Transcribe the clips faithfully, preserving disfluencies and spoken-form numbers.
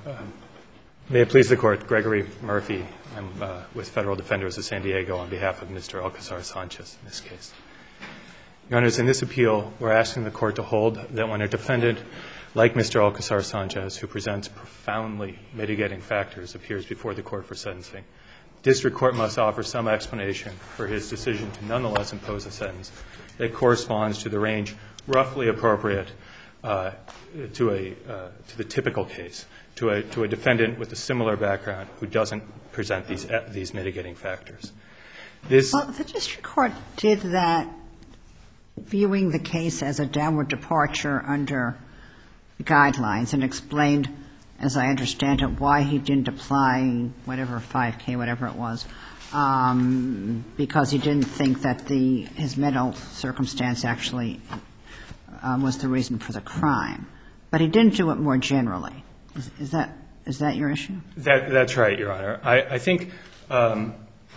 Um, may it please the Court, Gregory Murphy. I'm uh, with Federal Defenders of San Diego on behalf of Mister Alcazar-Sanchez in this case. Your Honors, in this appeal, we're asking the Court to hold that when a defendant like Mister Alcazar-Sanchez, who presents profoundly mitigating factors, appears before the Court for sentencing, District Court must offer some explanation for his decision to nonetheless impose a sentence that corresponds to the range roughly appropriate uh, to a uh, to the typical case, to a to a defendant with a similar background who doesn't present these uh, these mitigating factors. This well, the District Court did that, viewing the case as a downward departure under guidelines, and explained, as I understand it, why he didn't apply whatever five K, whatever it was, um, because he didn't think that the his mental circumstance actually um, was the reason for the crime. But he didn't do it more generally. Is, is that is that your issue? That, that's right, Your Honor. I, I think um,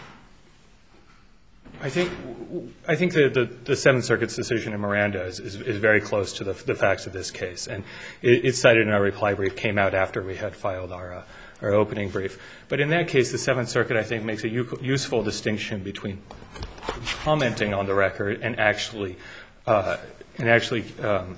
I think I think the, the, the Seventh Circuit's decision in Miranda is, is, is very close to the, the facts of this case, and it, it's cited in our reply brief. Came out after we had filed our uh, our opening brief. But in that case, the Seventh Circuit, I think, makes a u- useful distinction between commenting on the record and actually uh, and actually um,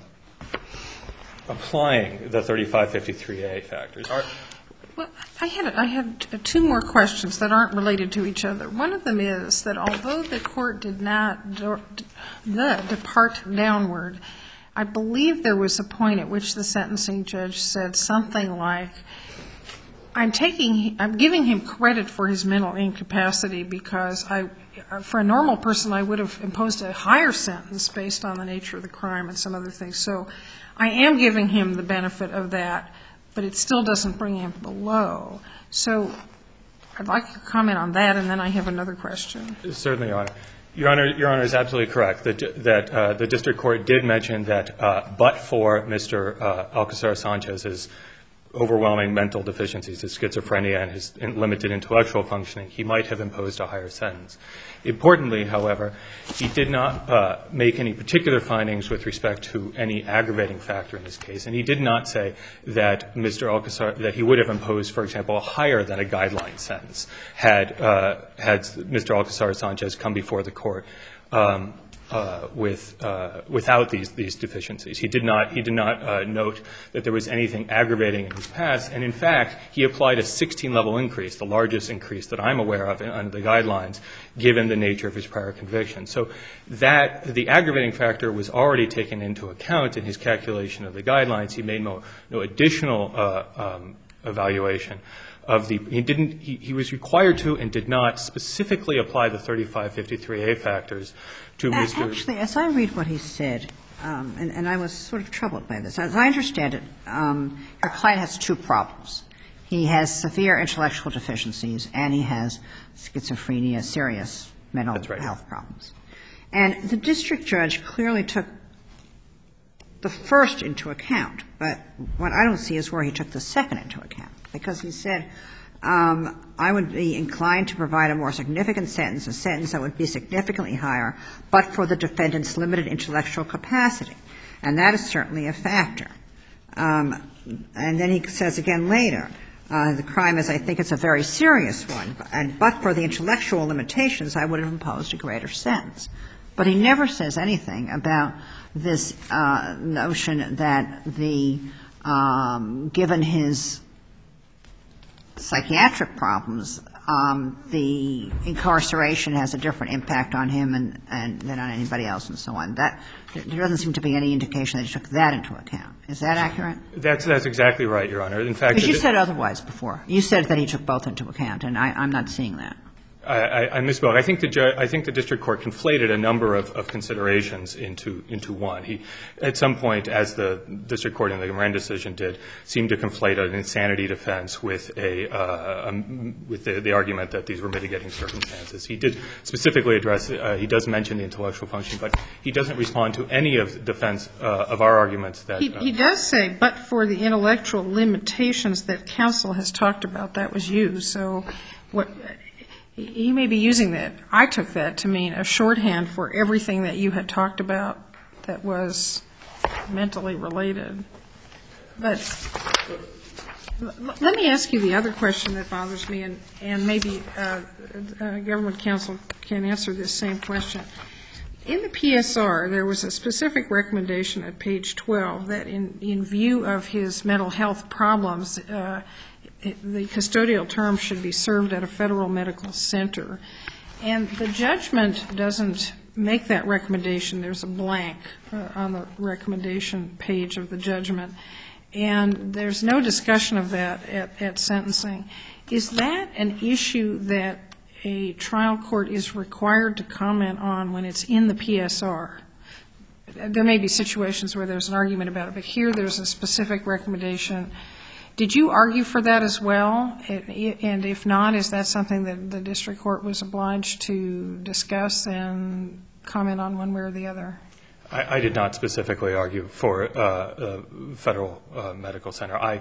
applying the thirty-five fifty-three A factors. Our, Well, I had I had two more questions that aren't related to each other. One of them is that although the court did not do, the depart downward, I believe there was a point at which the sentencing judge said something like, "I'm taking I'm giving him credit for his mental incapacity because I, for a normal person, I would have imposed a higher sentence based on the nature of the crime and some other things. So, I am giving him the benefit of that." But it still doesn't bring him below. So I'd like to comment on that, and then I have another question. Certainly, Your Honor. Your Honor, Your Honor is absolutely correct that, that uh, the district court did mention that uh, but for Mister Uh, Alcazar-Sanchez's overwhelming mental deficiencies, his schizophrenia and his limited intellectual functioning, he might have imposed a higher sentence. Importantly, however, he did not uh, make any particular findings with respect to any aggravating factor in this case, and he did not say that Mister Alcazar, that he would have imposed, for example, a higher than a guideline sentence had uh, had Mister Alcazar-Sanchez come before the court um, uh, with uh, without these these deficiencies. He did not he did not uh, note that there was anything aggravating in his past, and in fact, he applied a sixteen level increase, the largest increase that I'm aware of under the guidelines, given the nature of his prior conviction. So that the aggravating factor was already taken into account in his calculation of the guidelines. He made no, no additional uh, um, evaluation of the, he didn't, he, he was required to and did not specifically apply the thirty-five fifty-three A factors to Mister Actually, as I read what he said, um, and, and I was sort of troubled by this, as I understand it, um, your client has two problems. He has severe intellectual deficiencies, and he has schizophrenia, serious mental That's right. health problems. And the district judge clearly took the first into account, but what I don't see is where he took the second into account, because he said, um, I would be inclined to provide a more significant sentence, a sentence that would be significantly higher, but for the defendant's limited intellectual capacity. And that is certainly a factor. Um, and then he says again later, Uh, the crime is, I think it's a very serious one, and but for the intellectual limitations, I would have imposed a greater sentence. But he never says anything about this uh, notion that the, um, given his psychiatric problems, um, the incarceration has a different impact on him and, and than on anybody else and so on. That, there doesn't seem to be any indication that he took that into account. Is that accurate? That's, that's exactly right, Your Honor. In fact, because you said otherwise before. You said that he took both into account, and I, I'm not seeing that. I, I, I misspoke. I think the ju- I think the district court conflated a number of, of considerations into into one. He, at some point, as the district court in the Miranda decision did, seemed to conflate an insanity defense with a uh, um, with the, the argument that these were mitigating circumstances. He did specifically address. Uh, he does mention the intellectual function, but he doesn't respond to any of the defense uh, of our arguments. That he, uh, he does say, but for the intellectual limitations that counsel has talked about, that was used. So what? He may be using that. I took that to mean a shorthand for everything that you had talked about that was mentally related. But Let me ask you the other question that bothers me, and, and maybe uh, uh, government counsel can answer this same question. In the P S R, there was a specific recommendation at page twelve that in, in view of his mental health problems, uh, it, the custodial term should be served at a federal medical center. And the judgment doesn't make that recommendation. There's a blank uh, on the recommendation page of the judgment. And there's no discussion of that at, at sentencing. Is that an issue that a trial court is required to comment on when it's in the P S R? There may be situations where there's an argument about it, but here there's a specific recommendation. Did you argue for that as well? And if not, is that something that the district court was obliged to discuss and comment on one way or the other? I, I did not specifically argue for uh, a federal uh, medical center. I,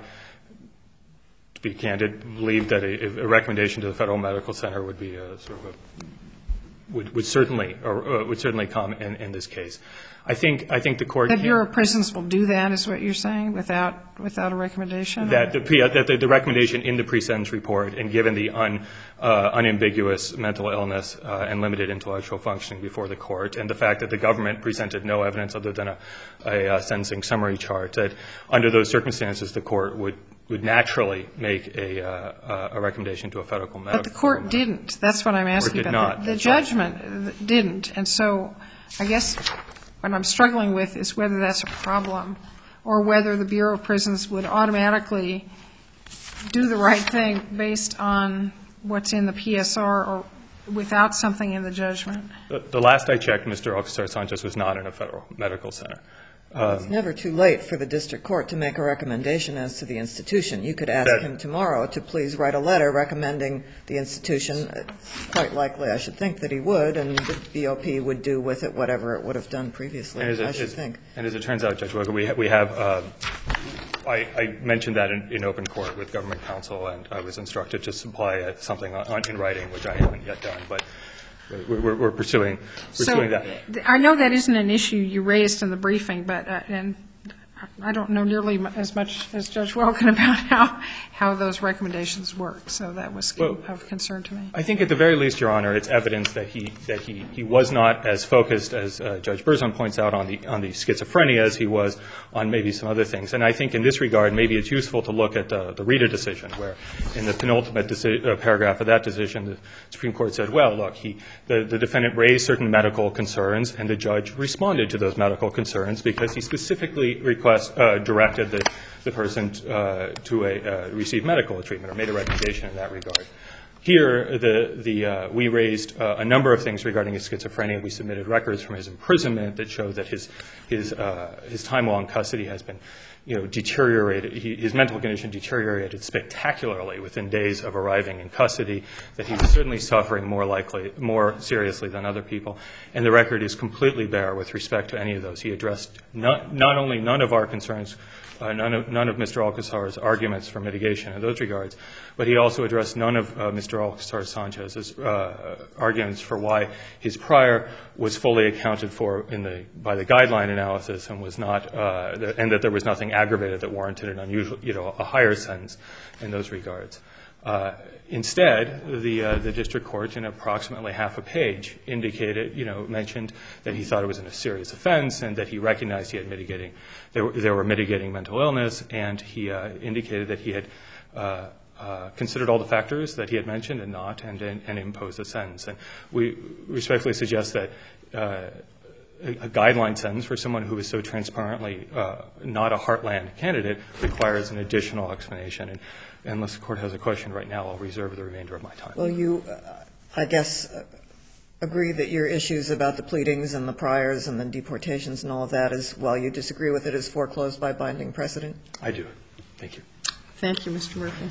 to be candid, believe that a, a recommendation to the federal medical center would be a sort of a would, would certainly or uh, would certainly come in, in this case. I think I think the court. The Bureau of Prisons will do that, is what you're saying, without without a recommendation. That the that the, the recommendation in the pre-sentence report, and given the un, uh, unambiguous mental illness uh, and limited intellectual functioning before the court, and the fact that the government presented no evidence other than a, a, a sentencing summary chart, that under those circumstances the court would. would naturally make a, uh, a recommendation to a federal medical. But the court didn't. That's what I'm asking did about. Not. The, the judgment right. didn't. And so I guess what I'm struggling with is whether that's a problem or whether the Bureau of Prisons would automatically do the right thing based on what's in the P S R or without something in the judgment. The, the last I checked, Mister Alcazar-Sanchez was not in a federal medical center. Um, it's never too late for the district court to make a recommendation as to the institution. You could ask that, him tomorrow to please write a letter recommending the institution. It's quite likely, I should think, that he would, and the B O P would do with it whatever it would have done previously, it, I should as, think. And as it turns out, Judge Wilker, we, ha- we have, uh, I, I mentioned that in, in open court with government counsel, and I was instructed to supply uh, something on, in writing, which I haven't yet done. But We're, we're pursuing, pursuing so, that. I know that isn't an issue you raised in the briefing, but uh, and I don't know nearly as much as Judge Welkin about how how those recommendations work. So that was well, of concern to me. I think at the very least, Your Honor, it's evidence that he that he, he was not as focused as uh, Judge Berzon points out on the on the schizophrenia as he was on maybe some other things. And I think in this regard, maybe it's useful to look at the, the Rita decision, where in the penultimate deci- uh, paragraph of that decision, the Supreme Court said, well, look, he the, the defendant raised certain medical concerns, and the judge responded to those medical concerns because he specifically requested Uh, directed the, the person uh, to a, uh, receive medical treatment or made a recommendation in that regard. Here, the, the, uh, we raised uh, a number of things regarding his schizophrenia. We submitted records from his imprisonment that showed that his, his, uh, his time while in custody has been, you know, deteriorated. He, his mental condition deteriorated spectacularly within days of arriving in custody, that he was certainly suffering more likely, more seriously than other people. And the record is completely bare with respect to any of those. He addressed not, not only none of our concerns, uh, none of, none of Mister Alcazar's arguments for mitigation in those regards, but he also addressed none of uh, Mister Alcazar-Sanchez's uh, arguments for why his prior was fully accounted for in the, by the guideline analysis and was not, uh, the, and that there was nothing aggravated that warranted an unusual, you know, a higher sentence in those regards. Uh, instead, the uh, the district court, in approximately half a page, indicated, you know, mentioned that he thought it was a serious offense and that he recognized he had mitigating, there were, there were mitigating mental illness, and he uh, indicated that he had uh, uh, considered all the factors that he had mentioned and not, and, and, and imposed a sentence. And we respectfully suggest that uh, a guideline sentence for someone who is so transparently uh, not a heartland candidate requires an additional explanation. And unless the Court has a question right now, I'll reserve the remainder of my time. Well, you, uh, I guess, uh, agree that your issues about the pleadings and the priors and the deportations and all of that is, while you disagree with it, is foreclosed by binding precedent? I do. Thank you. Thank you, Mister Murphy.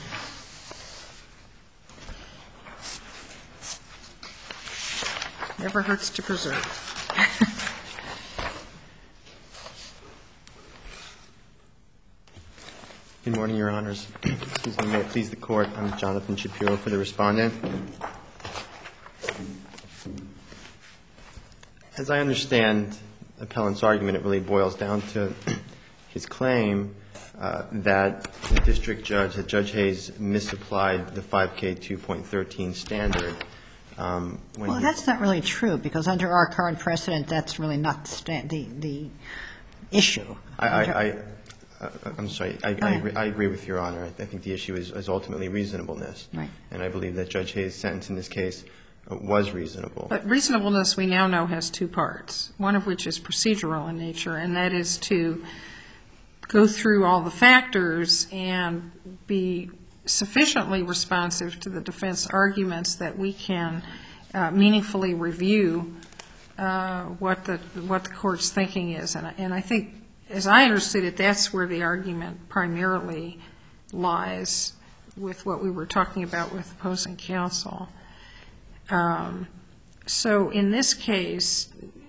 Never hurts to preserve. Good morning, Your Honors. Excuse me, may it please the Court. I'm Jonathan Shapiro for the respondent. As I understand the appellant's argument, it really boils down to his claim uh, that the district judge, that Judge Hayes misapplied the five K two point thirteen standard. Um, when well, he, that's not really true, because under our current precedent, that's really not the, sta- the, the issue. I, I, I, uh, I'm sorry. I, I, agree, ahead. I agree with Your Honor. I think the issue is, is ultimately reasonableness. Right. And I believe that Judge Hayes' sentence in this case uh, was reasonable. But reasonableness, we now know, has two parts, one of which is procedural in nature, and that is to go through all the factors and be sufficiently responsive to the defense arguments that we can uh, meaningfully review uh, what the what the court's thinking is. And, and I think, as I understood it, that's where the argument primarily lies with what we were talking about with opposing counsel. Um, so in this case,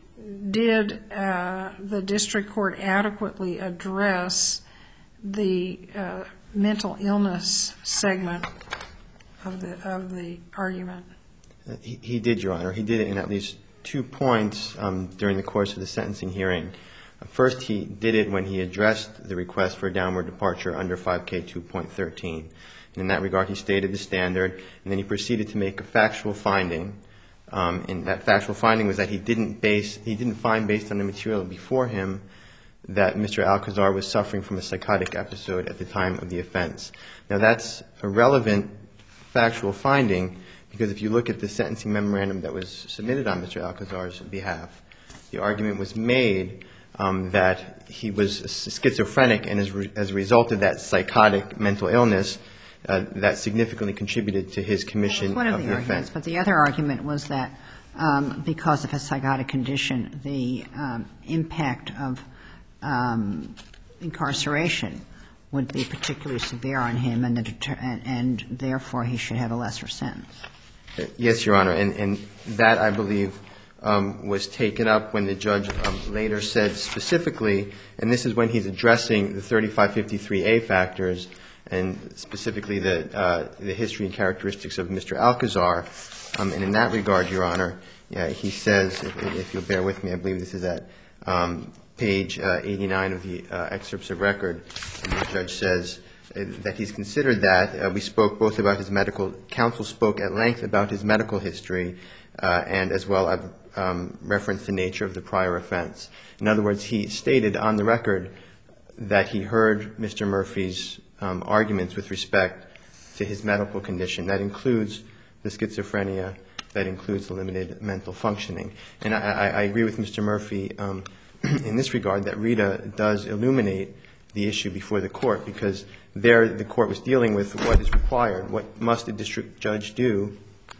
did uh, the district court adequately address the uh, mental illness segment of the of the argument? He, he did, Your Honor. He did it in at least two points um, during the course of the sentencing hearing. First, he did it when he addressed the request for a downward departure under five K two point thirteen. And in that regard, he stated the standard, and then he proceeded to make a factual finding. Um, and that factual finding was that he didn't base, he didn't find based on the material before him that Mister Alcazar was suffering from a psychotic episode at the time of the offense. Now, that's a relevant factual finding because if you look at the sentencing memorandum that was submitted on Mister Alcazar's behalf, the argument was made um, that he was schizophrenic, and as, re- as a result of that psychotic mental illness, uh, that significantly contributed to his commission One of, of the, the arguments, offense. but the other argument was that um, because of his psychotic condition, the um, impact of um, incarceration would be particularly severe on him, and, the deter- and, and therefore he should have a lesser sentence. Yes, Your Honor, and, and that, I believe, um, was taken up when the judge um, later said specifically, and this is when he's addressing the thirty-five fifty-three A factors, and specifically the, uh, the history and characteristics of Mister Alcazar. Um, and in that regard, Your Honor, yeah, he says, if, if you'll bear with me, I believe this is at um, page uh, eighty-nine of the uh, excerpts of record, and the judge says uh, that he's considered that. Uh, we spoke both about his medical, counsel spoke at length about his medical history, uh, and as well I've um, referenced the nature of the prior offense. In other words, he stated on the record that he heard Mister Murphy's um, arguments with respect to his medical condition. That includes the schizophrenia, that includes the limited mental functioning. And I, I, I agree with Mister Murphy um, in this regard that Rita does illuminate the issue before the court, because there the court was dealing with what is required, what must a district judge do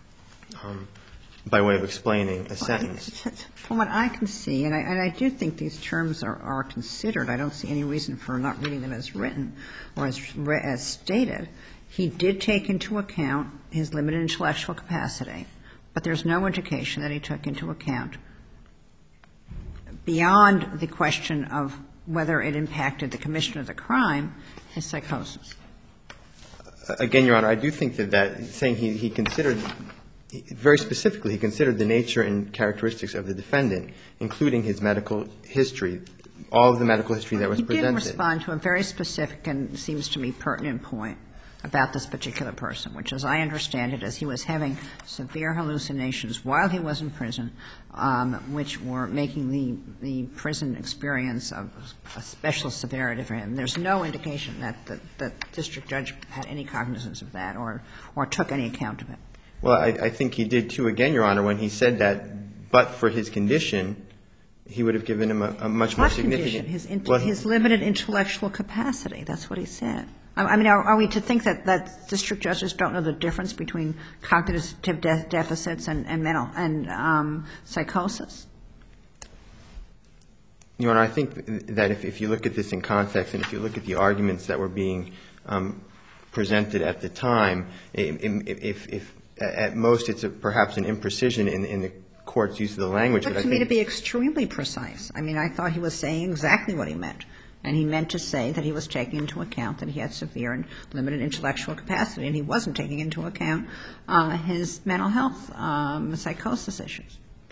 um, by way of explaining a sentence. From what I can see, and I, and I do think these terms are, are considered, I don't see any reason for not reading them as written or as, as stated. He did take into account his limited intellectual capacity, but there's no indication that he took into account beyond the question of whether it impacted the commission of the crime, his psychosis. Again, Your Honor, I do think that that saying he, he considered, very specifically, he considered the nature and characteristics of the defendant, including his medical history, all of the medical history that was he presented. He did respond to a very specific and seems to me pertinent point about this particular person, which, as I understand it, is he was having severe hallucinations while he was in prison, um, which were making the, the prison experience of a special severity for him. There's no indication that the, the district judge had any cognizance of that or, or took any account of it. Well, I, I think he did, too, again, Your Honor, when he said that, but for his condition, he would have given him a, a much more what significant. Condition? His, int- well, his limited intellectual capacity. That's what he said. I mean, are, are we to think that, that district judges don't know the difference between cognitive de- deficits and, and mental and um, psychosis? Your Honor, I think that if, if you look at this in context and if you look at the arguments that were being um, presented at the time, if, if at most it's a, perhaps an imprecision in, in the court's use of the language. But but to I me think to be extremely precise. I mean, I thought he was saying exactly what he meant. And he meant to say that he was taking into account that he had severe and limited intellectual capacity, and he wasn't taking into account uh, his mental health um, psychosis issues.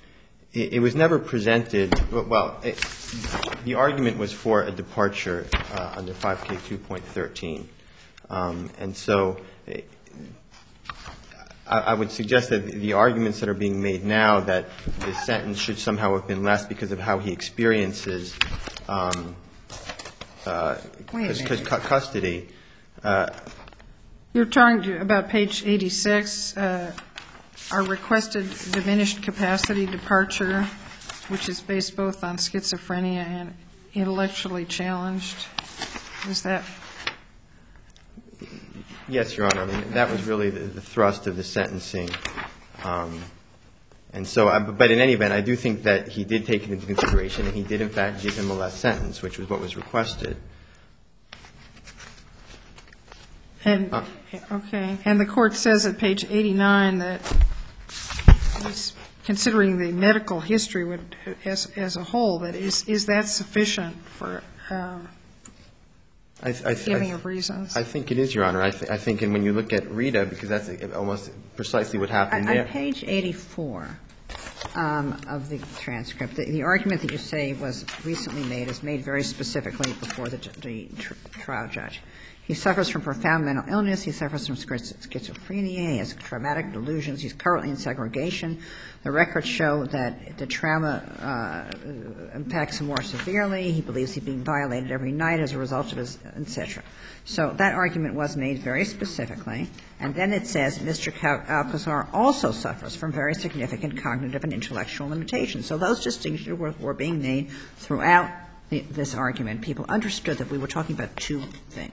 It, it was never presented. Well, it, the argument was for a departure uh, under five K two point thirteen. Um, and so it, I, I would suggest that the arguments that are being made now that the sentence should somehow have been less because of how he experiences um, uh, custody. Uh, You're talking to, about page eighty-six, uh, our requested diminished capacity departure, which is based both on schizophrenia and intellectually challenged. Is that? Yes, Your Honor. I mean, that was really the, the thrust of the sentencing. Um, and so, I, but in any event, I do think that he did take it into consideration, and he did, in fact, give him a less sentence, which was what was requested. And, uh, okay. And the Court says at page eighty-nine that he's considering the medical history would, as, as a whole, that is, is that sufficient for um, I, I, giving I, of reasons? I think it is, Your Honor. I, th- I think, and when you look at Rita, because that's almost precisely what happened On there. page eighty-four um, of the transcript, the, the argument that you say was recently made is made very specifically before the, the tr- trial judge. He suffers from profound mental illness. He suffers from schizophrenia. He has traumatic delusions. He's currently in segregation. The records show that the trauma uh, impacts him more severely. He believes he's being violated every night as a result of his, et cetera. So that argument was made very specifically. And then it says Mister Alcazar also suffers from very significant cognitive and intellectual limitations. So those distinctions were, were being made throughout the, this argument. People understood that we were talking about two things.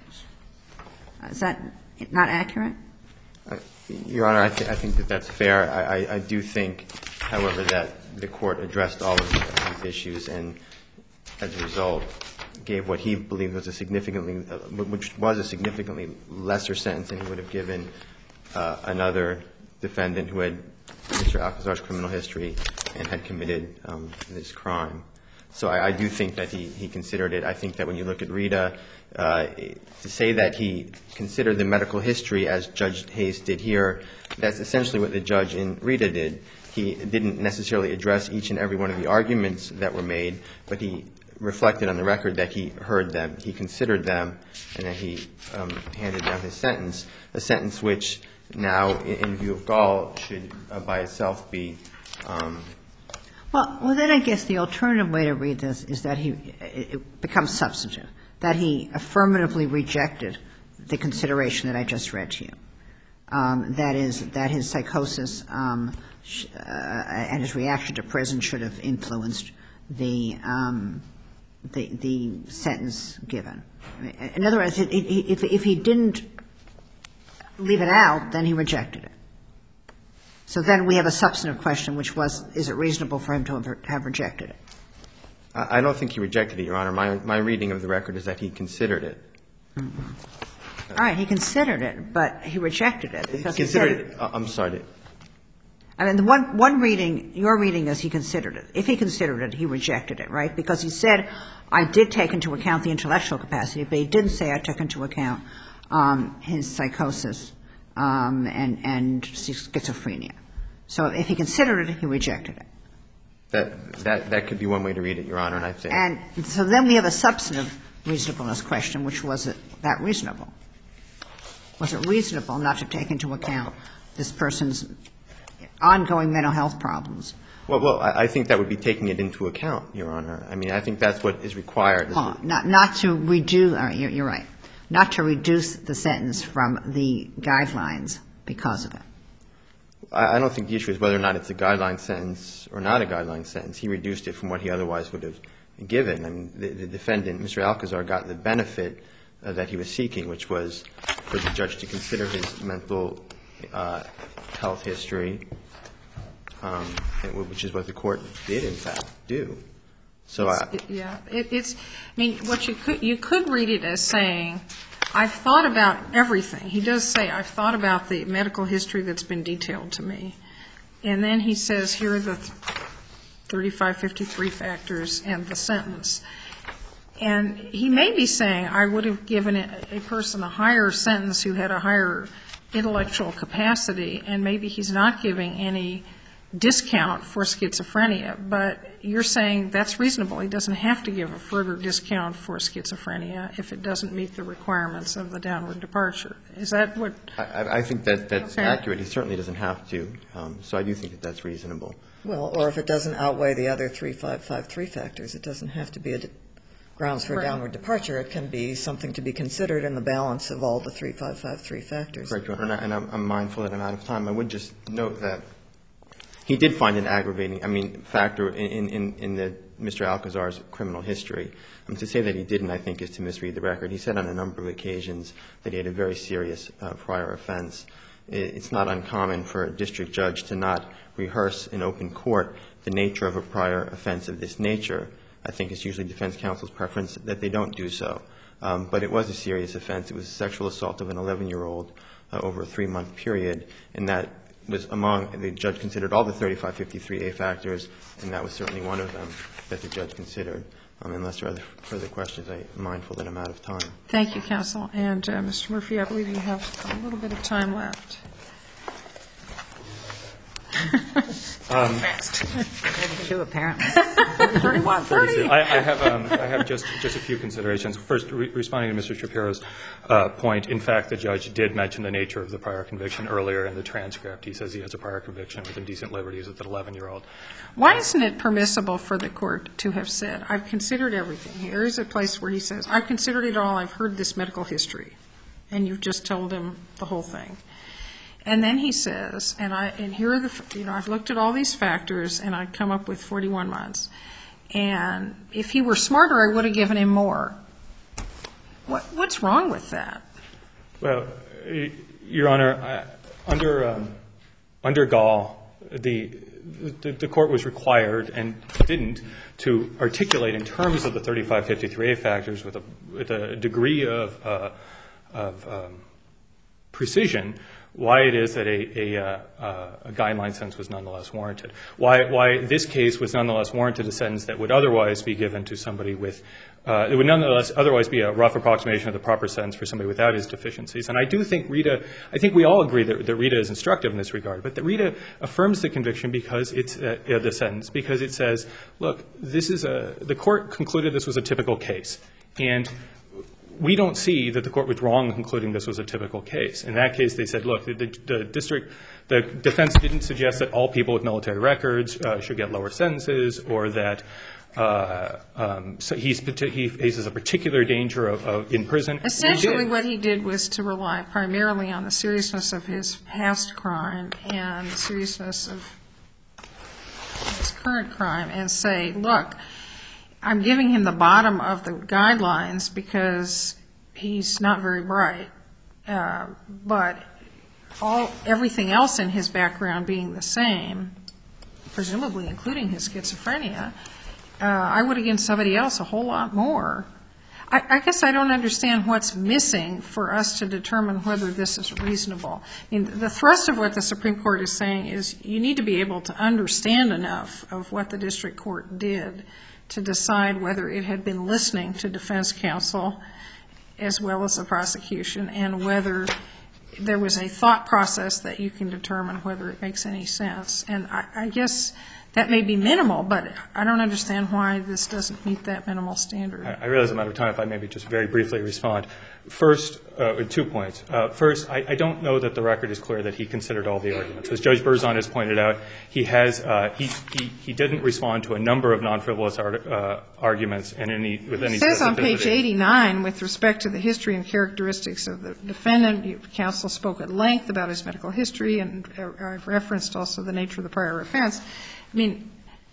Is that not accurate? Uh, Your Honor, I, th- I think that that's fair. I, I, I do think, however, that the Court addressed all of these issues and, as a result, gave what he believed was a significantly, uh, which was a significantly lesser sentence than he would have given uh, another defendant who had Mister Alcazar's criminal history and had committed um, this crime. So I, I do think that he, he considered it. I think that when you look at Rita, uh, to say that he considered the medical history as Judge Hayes did here, that's essentially what the judge in Rita did. He didn't necessarily address each and every one of the arguments that were made, but he reflected on the record that he heard them, he considered them, and that he um, handed down his sentence, a sentence which now, in, in view of Gall, should uh, by itself be um, Well, well, then I guess the alternative way to read this is that he it becomes substantive, that he affirmatively rejected the consideration that I just read to you. Um, that is, that his psychosis um, sh- uh, and his reaction to prison should have influenced the um, the, the sentence given. In other words, if, if he didn't leave it out, then he rejected it. So then we have a substantive question, which was, is it reasonable for him to have rejected it? I don't think he rejected it, Your Honor. My, my reading of the record is that he considered it. Mm-hmm. All right. He considered it, but he rejected it. Because he considered he said it. I'm sorry. I mean, the one, one reading, your reading is he considered it. If he considered it, he rejected it, right? Because he said, I did take into account the intellectual capacity, but he didn't say I took into account um, his psychosis um, and, and schizophrenia. So if he considered it, he rejected it. That, that, that could be one way to read it, Your Honor, and I think. And so then we have a substantive reasonableness question, which was it that reasonable? Was it reasonable not to take into account this person's ongoing mental health problems? Well, well, I, I think that would be taking it into account, Your Honor. I mean, I think that's what is required. Well, not, not to reduce, all right, you're, you're right, not to reduce the sentence from the guidelines because of it. I, I don't think the issue is whether or not it's a guideline sentence or not a guideline sentence. He reduced it from what he otherwise would have given. I mean, the, the defendant, Mister Alcazar, got the benefit uh, that he was seeking, which was for the judge to consider his mental uh, health history, um, which is what the court did, in fact, do. So I, yeah, it, it's. I mean, what you could you could read it as saying, I've thought about everything. He does say, I've thought about the medical history that's been detailed to me, and then he says, here are the thirty-five fifty-three factors and the sentence. And he may be saying, I would have given a person a higher sentence who had a higher intellectual capacity, and maybe he's not giving any discount for schizophrenia, but you're saying that's reasonable. He doesn't have to give a further discount for schizophrenia if it doesn't meet the requirements of the downward departure. Is that what? I, I think that that's okay. accurate. He certainly doesn't have to. Um, so I do think that that's reasonable. Well, or if it doesn't outweigh the other three five five three factors, it doesn't have to be a grounds for right. downward departure. It can be something to be considered in the balance of all the three five five three factors. Correct, Your Honor. And I'm, I'm mindful that I'm out of time. I would just note that he did find an aggravating, I mean, factor in, in, in the, Mister Alcazar's criminal history. Um, to say that he didn't, I think, is to misread the record. He said on a number of occasions that he had a very serious uh, prior offense. It's not uncommon for a district judge to not rehearse in open court the nature of a prior offense of this nature. I think it's usually defense counsel's preference that they don't do so. Um, but it was a serious offense. It was a sexual assault of an eleven-year-old uh, over a three-month period, and that was among, the judge considered all the thirty-five fifty-three A factors, and that was certainly one of them that the judge considered. Um, unless there are other further questions, I'm mindful that I'm out of time. Thank you, counsel. And uh, Mister Murphy, I believe you have a little bit of time left. Um, Two, apparently. thirty-one, thirty. I, I have um, I have just just a few considerations. First, re- responding to Mister Shapiro's uh, point, in fact, the judge did mention the nature of the prior conviction earlier in the transcript. He says he has a prior conviction with indecent liberties with an eleven-year-old. Why isn't it permissible for the court to have said, I've considered everything? Here is a place where he says, I've considered it all. I've heard this medical history. And you've just told him the whole thing. And then he says, and I and here are the, you know, I've looked at all these factors, and I've come up with forty-one months. And if he were smarter, I would have given him more. What what's wrong with that? Well, Your Honor, I, under um, under Gall, the, the the court was required and didn't to articulate in terms of the thirty-five fifty-three A factors with a with a degree of uh, of um, precision why it is that a, a, uh, a guideline sentence was nonetheless warranted. Why, why this case was nonetheless warranted a sentence that would otherwise be given to somebody with, uh, it would nonetheless otherwise be a rough approximation of the proper sentence for somebody without his deficiencies. And I do think Rita, I think we all agree that, that Rita is instructive in this regard, but that Rita affirms the conviction because it's, uh, the sentence, because it says, look, this is a, the court concluded this was a typical case. And we don't see that the court was wrong in concluding this was a typical case. In that case, they said, look, the, the district, the defense didn't suggest that all people with military records uh, should get lower sentences, or that uh, um, so he's, he faces a particular danger of, of in prison. Essentially, what he did was to rely primarily on the seriousness of his past crime and the seriousness of his current crime, and say, look, I'm giving him the bottom of the guidelines because he's not very bright, uh, but all everything else in his background being the same, presumably including his schizophrenia, uh, I would have given somebody else a whole lot more. I, I guess I don't understand what's missing for us to determine whether this is reasonable. I mean, the thrust of what the Supreme Court is saying is you need to be able to understand enough of what the district court did to decide whether it had been listening to defense counsel as well as the prosecution, and whether there was a thought process that you can determine whether it makes any sense. And I, I guess that may be minimal, but I don't understand why this doesn't meet that minimal standard. I, I realize I'm out of time. If I maybe just very briefly respond. First, uh, two points. Uh, first, I, I don't know that the record is clear that he considered all the arguments. As Judge Berzon has pointed out, he has uh, he, he he didn't respond to a number of non-frivolous art, uh, arguments in any with any. It says on page specificity. eighty-nine, with respect to the history and characteristics of the defendant, counsel spoke at length about his medical history, and I've referenced also the nature of the prior offense. I mean,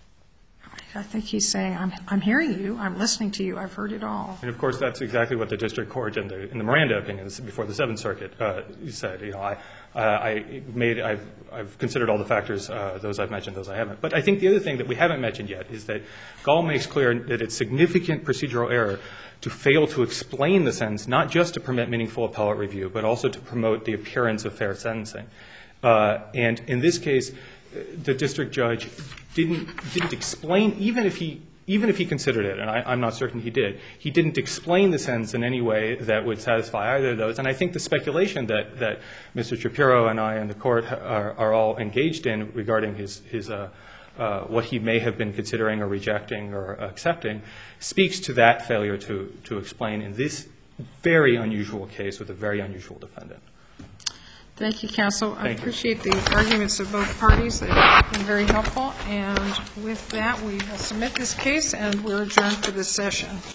I think he's saying, I'm, I'm hearing you, I'm listening to you, I've heard it all. And of course, that's exactly what the district court in the in the Miranda opinions before the Seventh Circuit uh, said. You know, I uh, I made I've I've considered all the factors, uh, those I've mentioned, those I haven't. But I think the other thing that we haven't mentioned yet is that Gall makes clear that it's significant procedural error to fail to explain the sentence, not just to permit meaningful appellate review, but also to promote the appearance of fair sentencing. Uh, and in this case, the district judge didn't didn't explain, even if he even if he considered it, and I, I'm not certain he did, he didn't explain the sentence in any way that would satisfy either of those. And I think the speculation that, that Mister Shapiro and I and the Court are, are all engaged in regarding his, his uh, uh, what he may have been considering or rejecting or accepting speaks to that failure to, to explain in this very unusual case with a very unusual defendant. Thank you, counsel. Thank I you. appreciate the arguments of both parties. They've been very helpful. And with that, we will submit this case, and we're adjourned for this session.